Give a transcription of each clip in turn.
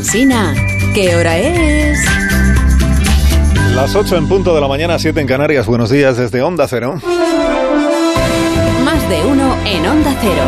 Alsina, ¿qué hora es? Las 8 en punto de la mañana, 7 en Canarias. Buenos días desde Onda Cero. Más de uno en Onda Cero.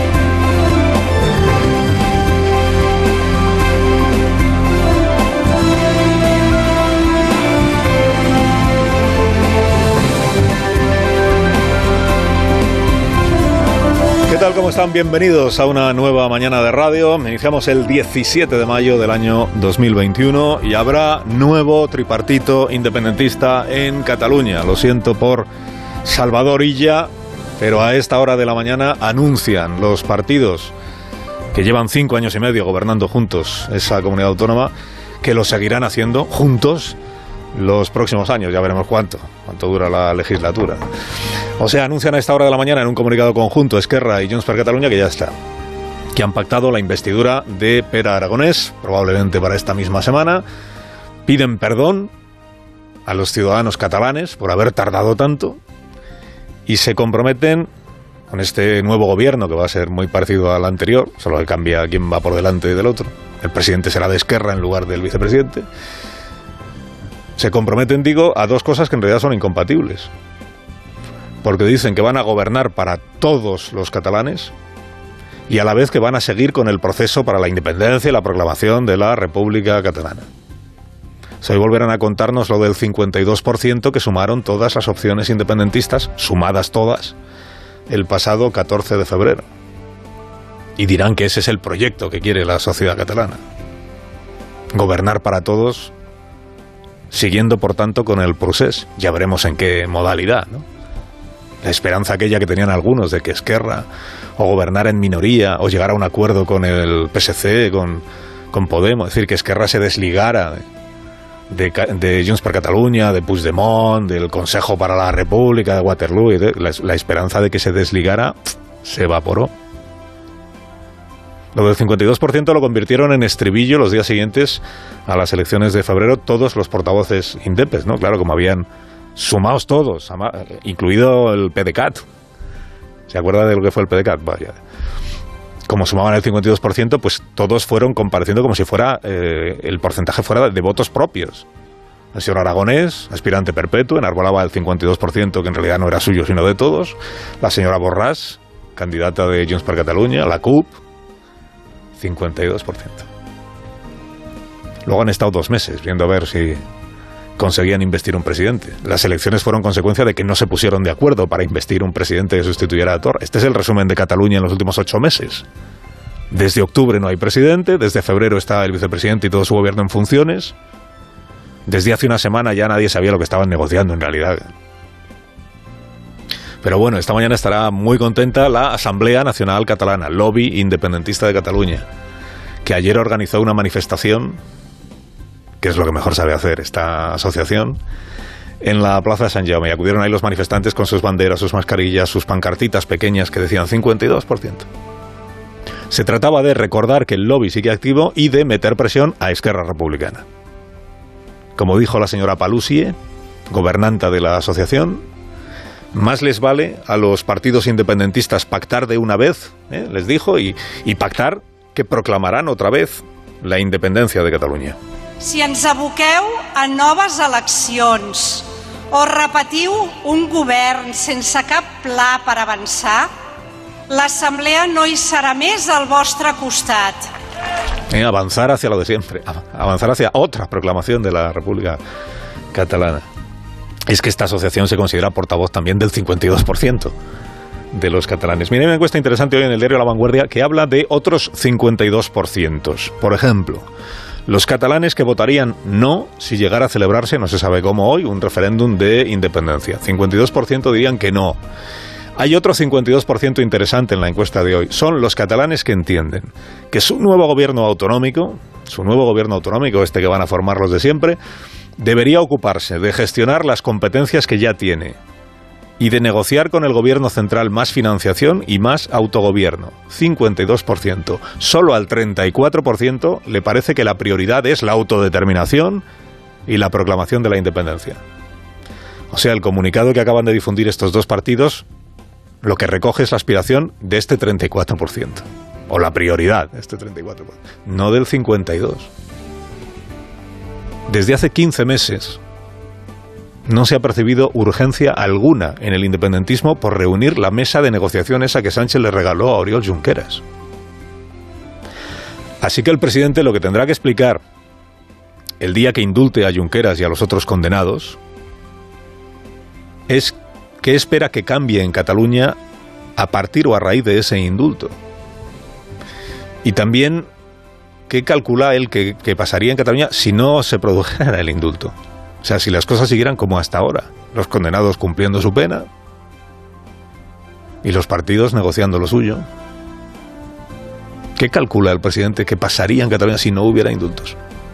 ¿Qué tal? ¿Cómo están? Bienvenidos a una nueva mañana de radio. Iniciamos el 17 de mayo del año 2021 y habrá nuevo tripartito independentista en Cataluña. Lo siento por Salvador Illa, pero a esta hora de la mañana anuncian los partidos que llevan 5 años y medio gobernando juntos esa comunidad autónoma que lo seguirán haciendo juntos los próximos años. Ya veremos cuánto dura la legislatura. O sea, anuncian a esta hora de la mañana en un comunicado conjunto Esquerra y Junts per Catalunya que ya está, que han pactado la investidura de Pere Aragonés, probablemente para esta misma semana. Piden perdón a los ciudadanos catalanes por haber tardado tanto y se comprometen con este nuevo gobierno que va a ser muy parecido al anterior, solo que cambia quién va por delante del otro. El presidente será de Esquerra en lugar del vicepresidente. Se comprometen, digo, a dos cosas que en realidad son incompatibles. Porque dicen que van a gobernar para todos los catalanes y a la vez que van a seguir con el proceso para la independencia y la proclamación de la República Catalana. Hoy volverán a contarnos lo del 52% que sumaron todas las opciones independentistas, sumadas todas, el pasado 14 de febrero. Y dirán que ese es el proyecto que quiere la sociedad catalana. Gobernar para todos, siguiendo por tanto con el procés. Ya veremos en qué modalidad, ¿no? La esperanza aquella que tenían algunos de que Esquerra o gobernar en minoría o llegar a un acuerdo con el PSC, con Podemos, es decir, que Esquerra se desligara de Junts per Catalunya, de Puigdemont, del Consejo para la República, de Waterloo, la esperanza de que se desligara se evaporó. Lo del 52% lo convirtieron en estribillo los días siguientes a las elecciones de febrero todos los portavoces indepes, ¿no? Claro, como habían sumados todos, incluido el PDeCAT. ¿Se acuerda de lo que fue el PDeCAT? Vaya. Como sumaban el 52%, pues todos fueron compareciendo como si fuera el porcentaje fuera de votos propios. El señor Aragonés, aspirante perpetuo, enarbolaba el 52%, que en realidad no era suyo, sino de todos. La señora Borràs, candidata de Junts per Catalunya, la CUP, 52%. Luego han estado 2 meses viendo a ver si conseguían investir un presidente. Las elecciones fueron consecuencia de que no se pusieron de acuerdo para investir un presidente que sustituyera a Torra. Este es el resumen de Cataluña en los últimos 8 meses. Desde octubre no hay presidente, desde febrero está el vicepresidente y todo su gobierno en funciones. Desde hace una semana ya nadie sabía lo que estaban negociando en realidad. Pero bueno, esta mañana estará muy contenta la Asamblea Nacional Catalana, lobby independentista de Cataluña, que ayer organizó una manifestación, que es lo que mejor sabe hacer esta asociación, en la Plaza de Sant Jaume. Y acudieron ahí los manifestantes con sus banderas, sus mascarillas, sus pancartitas pequeñas que decían 52%. Se trataba de recordar que el lobby sigue activo y de meter presión a Esquerra Republicana. Como dijo la señora Palusie, gobernanta de la asociación, más les vale a los partidos independentistas pactar de una vez, les dijo, y pactar que proclamarán otra vez la independencia de Catalunya. Si ens aboqueu a noves eleccions o repetiu un govern sense cap pla per avançar, l'Assemblea no hi serà més al vostre costat. Avanzar hacia lo de siempre, avanzar hacia otra proclamación de la República Catalana. Es que esta asociación se considera portavoz también del 52% de los catalanes. Miren, una encuesta interesante hoy en el diario La Vanguardia que habla de otros 52%. Por ejemplo, los catalanes que votarían no si llegara a celebrarse, no se sabe cómo hoy, un referéndum de independencia. 52% dirían que no. Hay otro 52% interesante en la encuesta de hoy. Son los catalanes que entienden que su nuevo gobierno autonómico, este que van a formar los de siempre, debería ocuparse de gestionar las competencias que ya tiene y de negociar con el gobierno central más financiación y más autogobierno. 52%. Solo al 34% le parece que la prioridad es la autodeterminación y la proclamación de la independencia. O sea, el comunicado que acaban de difundir estos dos partidos lo que recoge es la aspiración de este 34%. o la prioridad, este 34%, no del 52%. Desde hace 15 meses no se ha percibido urgencia alguna en el independentismo por reunir la mesa de negociación esa que Sánchez le regaló a Oriol Junqueras. Así que el presidente lo que tendrá que explicar el día que indulte a Junqueras y a los otros condenados es qué espera que cambie en Cataluña a partir o a raíz de ese indulto. Y también qué calcula él que pasaría en Cataluña si no se produjera el indulto. O sea, si las cosas siguieran como hasta ahora, los condenados cumpliendo su pena y los partidos negociando lo suyo. ¿Qué calcula el presidente que pasaría en Cataluña si no hubiera indultos?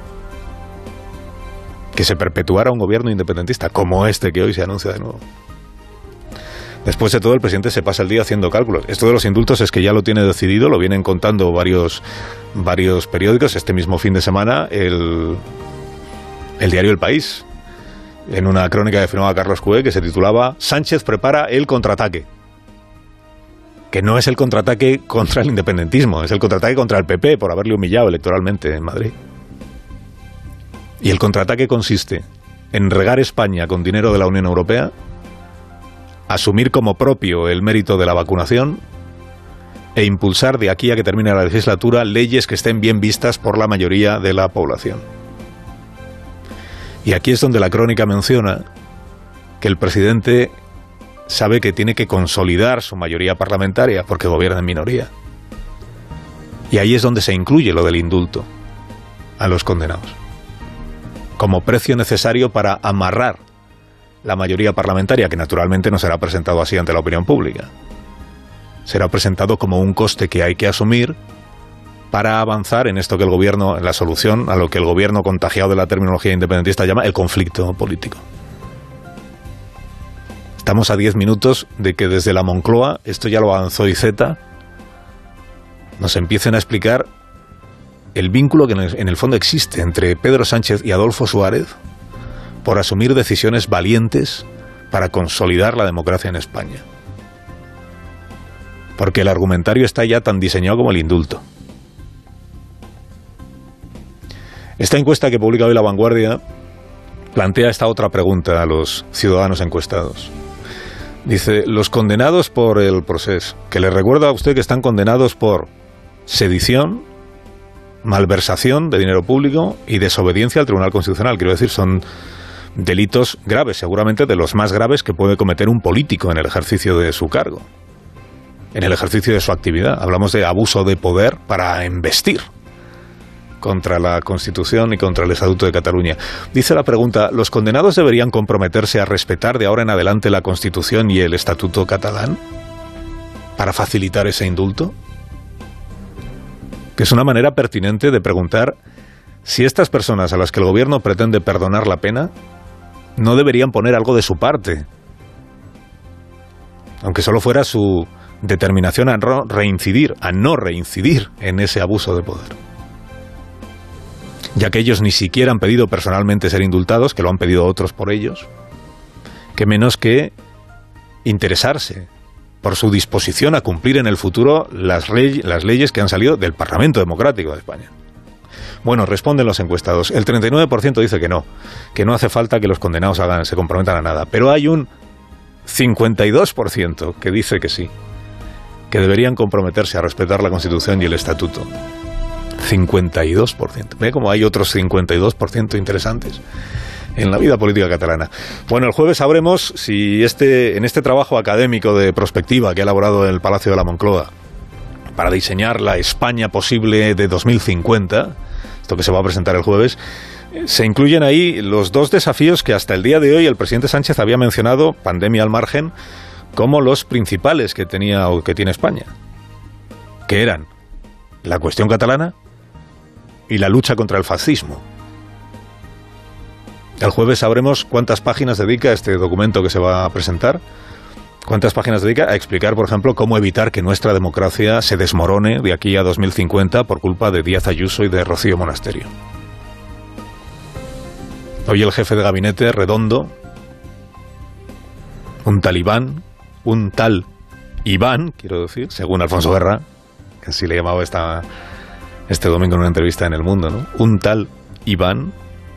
Que se perpetuara un gobierno independentista como este que hoy se anuncia de nuevo. Después de todo, el presidente se pasa el día haciendo cálculos. Esto de los indultos es que ya lo tiene decidido, lo vienen contando varios periódicos. Este mismo fin de semana, el diario El País, en una crónica que firmaba Carlos Cué, que se titulaba «Sánchez prepara el contraataque». Que no es el contraataque contra el independentismo, es el contraataque contra el PP por haberle humillado electoralmente en Madrid. Y el contraataque consiste en regar España con dinero de la Unión Europea, asumir como propio el mérito de la vacunación e impulsar de aquí a que termine la legislatura leyes que estén bien vistas por la mayoría de la población. Y aquí es donde la crónica menciona que el presidente sabe que tiene que consolidar su mayoría parlamentaria porque gobierna en minoría. Y ahí es donde se incluye lo del indulto a los condenados, como precio necesario para amarrar la mayoría parlamentaria, que naturalmente no será presentado así ante la opinión pública. Será presentado como un coste que hay que asumir para avanzar en esto que el gobierno, en la solución a lo que el gobierno contagiado de la terminología independentista llama el conflicto político. Estamos a 10 minutos de que desde la Moncloa, esto ya lo avanzó IZ, nos empiecen a explicar el vínculo que en el fondo existe entre Pedro Sánchez y Adolfo Suárez por asumir decisiones valientes para consolidar la democracia en España. Porque el argumentario está ya tan diseñado como el indulto. Esta encuesta que publica hoy La Vanguardia plantea esta otra pregunta a los ciudadanos encuestados. Dice, los condenados por el proceso, que le recuerdo a usted que están condenados por sedición, malversación de dinero público y desobediencia al Tribunal Constitucional. Quiero decir, son delitos graves, seguramente de los más graves que puede cometer un político en el ejercicio de su cargo, en el ejercicio de su actividad. Hablamos de abuso de poder para embestir contra la Constitución y contra el Estatuto de Cataluña. Dice la pregunta, ¿los condenados deberían comprometerse a respetar de ahora en adelante la Constitución y el Estatuto catalán para facilitar ese indulto? Que es una manera pertinente de preguntar si estas personas a las que el gobierno pretende perdonar la pena no deberían poner algo de su parte, aunque solo fuera su determinación a no reincidir en ese abuso de poder. Ya que ellos ni siquiera han pedido personalmente ser indultados, que lo han pedido otros por ellos, que menos que interesarse por su disposición a cumplir en el futuro las leyes que han salido del Parlamento Democrático de España. Bueno, responden los encuestados. El 39% dice que no hace falta que los condenados se comprometan a nada. Pero hay un 52% que dice que sí, que deberían comprometerse a respetar la Constitución y el Estatuto. 52%. ¿Ve cómo hay otros 52% interesantes en la vida política catalana? Bueno, el jueves sabremos si en este trabajo académico de prospectiva que ha elaborado el Palacio de la Moncloa para diseñar la España posible de 2050, esto que se va a presentar el jueves, se incluyen ahí los dos desafíos que hasta el día de hoy el presidente Sánchez había mencionado, pandemia al margen, como los principales que tenía o que tiene España, que eran la cuestión catalana y la lucha contra el fascismo. El jueves sabremos cuántas páginas dedica este documento que se va a presentar, cuántas páginas dedica a explicar, por ejemplo, cómo evitar que nuestra democracia se desmorone de aquí a 2050 por culpa de Díaz Ayuso y de Rocío Monasterio. Hoy el jefe de gabinete, Redondo, un tal Iván, quiero decir, según Alfonso Guerra, así le llamaba este domingo en una entrevista en El Mundo, ¿no? Un tal Iván.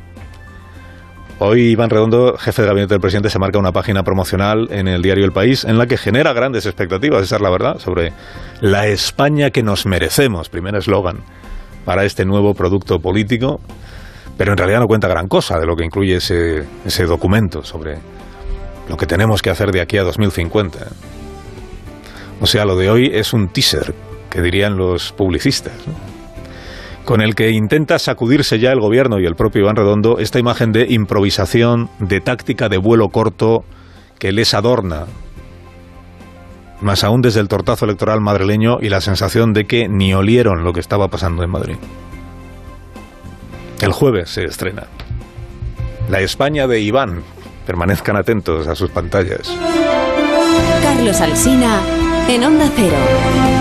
Hoy Iván Redondo, jefe de gabinete del presidente, se marca una página promocional en el diario El País en la que genera grandes expectativas, esa es la verdad, sobre la España que nos merecemos, primer eslogan para este nuevo producto político, pero en realidad no cuenta gran cosa de lo que incluye ese documento sobre lo que tenemos que hacer de aquí a 2050. O sea, lo de hoy es un teaser, que dirían los publicistas, ¿no?, con el que intenta sacudirse ya el gobierno y el propio Iván Redondo esta imagen de improvisación, de táctica de vuelo corto que les adorna, más aún desde el tortazo electoral madrileño y la sensación de que ni olieron lo que estaba pasando en Madrid. El jueves se estrena La España de Iván. Permanezcan atentos a sus pantallas. Carlos Alsina en Onda Cero.